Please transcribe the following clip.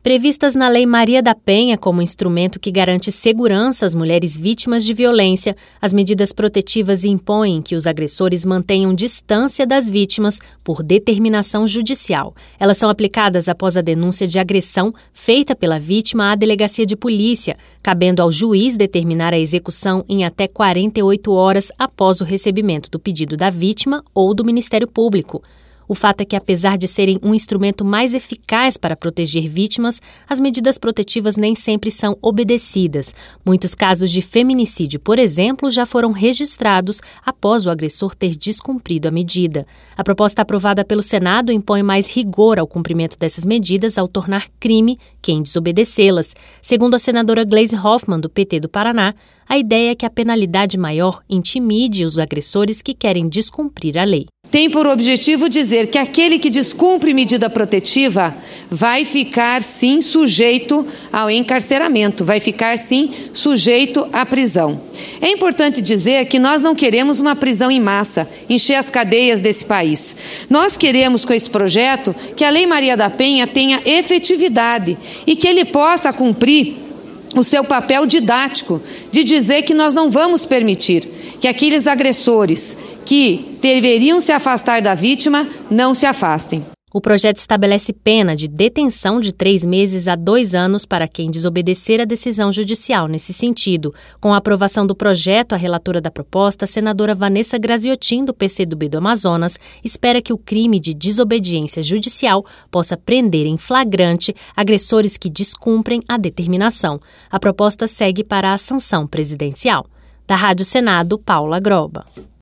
Previstas na Lei Maria da Penha como instrumento que garante segurança às mulheres vítimas de violência, as medidas protetivas impõem que os agressores mantenham distância das vítimas por determinação judicial. Elas são aplicadas após a denúncia de agressão feita pela vítima à delegacia de polícia, cabendo ao juiz determinar a execução em até 48 horas após o recebimento do pedido da vítima ou do Ministério Público. O fato é que, apesar de serem um instrumento mais eficaz para proteger vítimas, as medidas protetivas nem sempre são obedecidas. Muitos casos de feminicídio, por exemplo, já foram registrados após o agressor ter descumprido a medida. A proposta aprovada pelo Senado impõe mais rigor ao cumprimento dessas medidas ao tornar crime quem desobedecê-las. Segundo a senadora Gleisi Hoffmann, do PT do Paraná, a ideia é que a penalidade maior intimide os agressores que querem descumprir a lei. Tem por objetivo dizer que aquele que descumpre medida protetiva vai ficar, sim, sujeito ao encarceramento, vai ficar, sim, sujeito à prisão. É importante dizer que nós não queremos uma prisão em massa, encher as cadeias desse país. Nós queremos, com esse projeto, que a Lei Maria da Penha tenha efetividade e que ele possa cumprir o seu papel didático de dizer que nós não vamos permitir que aqueles agressores que deveriam se afastar da vítima não se afastem. O projeto estabelece pena de detenção de 3 meses a 2 anos para quem desobedecer a decisão judicial nesse sentido. Com a aprovação do projeto, a relatora da proposta, a senadora Vanessa Graziotin, do PCdoB do Amazonas, espera que o crime de desobediência judicial possa prender em flagrante agressores que descumprem a determinação. A proposta segue para a sanção presidencial. Da Rádio Senado, Paula Groba.